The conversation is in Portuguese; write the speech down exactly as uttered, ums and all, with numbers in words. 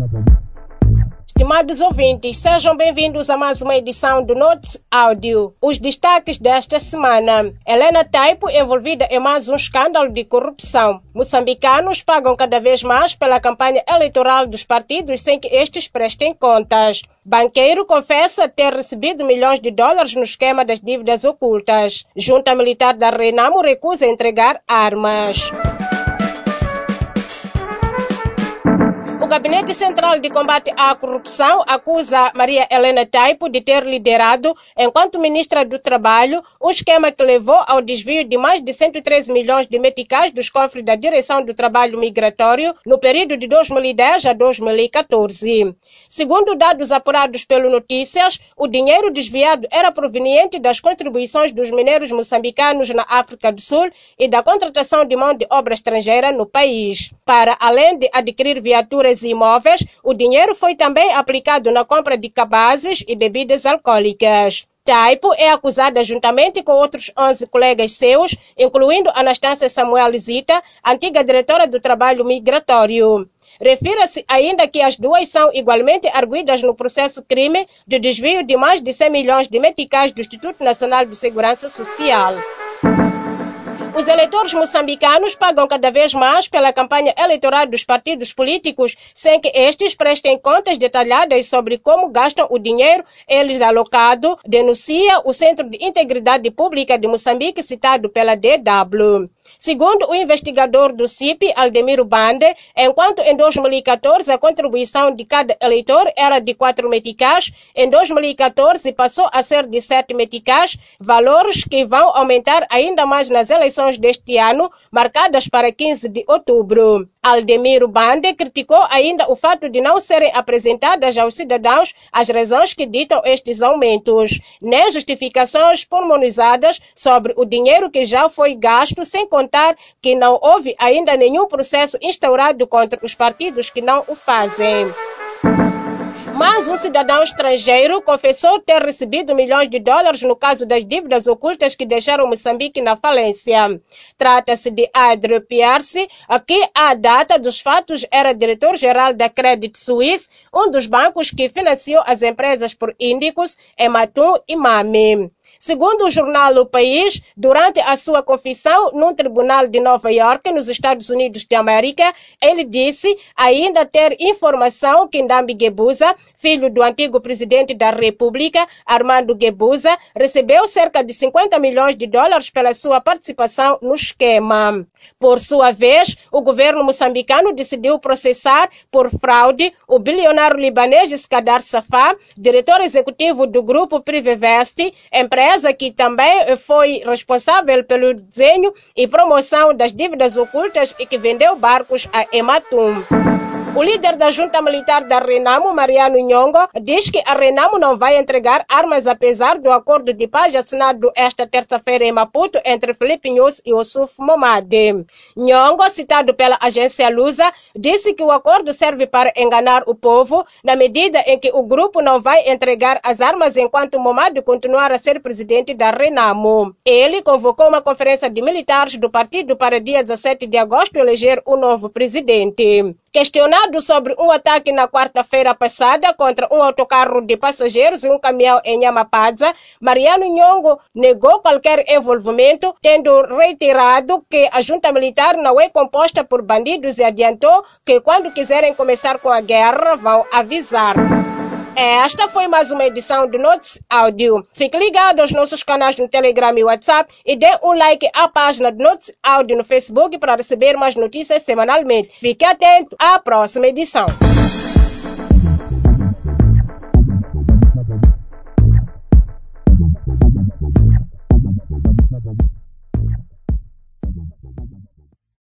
Estimados ouvintes, sejam bem-vindos a mais uma edição do Notes Áudio. Os destaques desta semana. Helena Taipo envolvida em mais um escândalo de corrupção. Moçambicanos pagam cada vez mais pela campanha eleitoral dos partidos sem que estes prestem contas. Banqueiro confessa ter recebido milhões de dólares no esquema das dívidas ocultas. Junta militar da Renamo recusa entregar armas. O Gabinete Central de Combate à Corrupção acusa Maria Helena Taipo de ter liderado, enquanto ministra do Trabalho, um esquema que levou ao desvio de mais de cento e treze milhões de meticais dos cofres da Direção do Trabalho Migratório no período de dois mil e dez a dois mil e quatorze. Segundo dados apurados pelo Notícias, o dinheiro desviado era proveniente das contribuições dos mineiros moçambicanos na África do Sul e da contratação de mão de obra estrangeira no país. Para além de adquirir viaturas e imóveis, o dinheiro foi também aplicado na compra de cabazes e bebidas alcoólicas. Taipo é acusada juntamente com outros onze colegas seus, incluindo Anastácia Samuel Zita, antiga diretora do Trabalho Migratório. Refira-se ainda que as duas são igualmente arguidas no processo crime de desvio de mais de cem milhões de meticais do Instituto Nacional de Segurança Social. Os eleitores moçambicanos pagam cada vez mais pela campanha eleitoral dos partidos políticos sem que estes prestem contas detalhadas sobre como gastam o dinheiro eles alocado, denuncia o Centro de Integridade Pública de Moçambique citado pela D W. Segundo o investigador do C I P, Aldemiro Bande, enquanto em dois mil e quatorze a contribuição de cada eleitor era de quatro meticais, em dois mil e quatorze passou a ser de sete meticais, valores que vão aumentar ainda mais nas eleições deste ano, marcadas para quinze de outubro. Aldemiro Bande criticou ainda o fato de não serem apresentadas aos cidadãos as razões que ditam estes aumentos, nem justificações pormenorizadas sobre o dinheiro que já foi gasto, sem contar que não houve ainda nenhum processo instaurado contra os partidos que não o fazem. Mas um cidadão estrangeiro confessou ter recebido milhões de dólares no caso das dívidas ocultas que deixaram Moçambique na falência. Trata-se de Adrien Pierce, que à data dos fatos era diretor-geral da Credit Suisse, um dos bancos que financiou as empresas por índicos Ematum e Mame. Segundo o jornal O País, durante a sua confissão num tribunal de Nova York, nos Estados Unidos de América, ele disse ainda ter informação que Ndambi Gebuza, filho do antigo presidente da República, Armando Gebuza, recebeu cerca de cinquenta milhões de dólares pela sua participação no esquema. Por sua vez, o governo moçambicano decidiu processar por fraude o bilionário libanês Skadar Safar, diretor executivo do grupo Privevest, empresa que também foi responsável pelo desenho e promoção das dívidas ocultas e que vendeu barcos a Ematum. O líder da junta militar da Renamo, Mariano Nhongo, diz que a Renamo não vai entregar armas apesar do acordo de paz assinado esta terça-feira em Maputo entre Filipe Nyusi e Ossuf Momade. Nhongo, citado pela agência Lusa, disse que o acordo serve para enganar o povo, na medida em que o grupo não vai entregar as armas enquanto Momade continuar a ser presidente da Renamo. Ele convocou uma conferência de militares do partido para dia dezessete de agosto eleger o novo presidente. Questionado sobre um ataque na quarta-feira passada contra um autocarro de passageiros e um caminhão em Nhamapadza, Mariano Nhongo negou qualquer envolvimento, tendo reiterado que a junta militar não é composta por bandidos e adiantou que quando quiserem começar com a guerra vão avisar. Esta foi mais uma edição do Notes Áudio. Fique ligado aos nossos canais no Telegram e WhatsApp e dê um like à página do Notes Áudio no Facebook para receber mais notícias semanalmente. Fique atento à próxima edição.